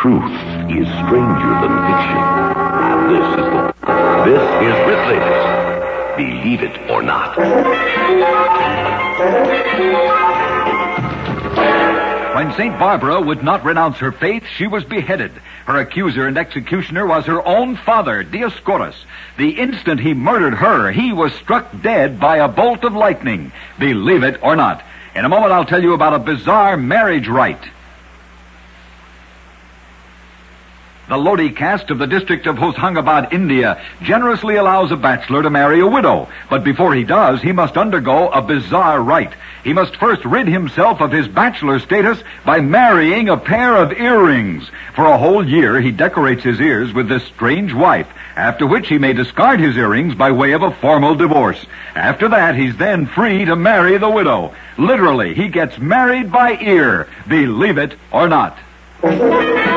truth is stranger than fiction. And this is Ripley's Believe It or Not. When St. Barbara would not renounce her faith, she was beheaded. Her accuser and executioner was her own father, Dioscorus. The instant he murdered her, he was struck dead by a bolt of lightning. Believe it or not. In a moment, I'll tell you about a bizarre marriage rite. The Lodi caste of the district of Hoshangabad, India, generously allows a bachelor to marry a widow. But before he does, he must undergo a bizarre rite. He must first rid himself of his bachelor status by marrying a pair of earrings. For a whole year, he decorates his ears with this strange wife, after which he may discard his earrings by way of a formal divorce. After that, he's then free to marry the widow. Literally, he gets married by ear. Believe it or not.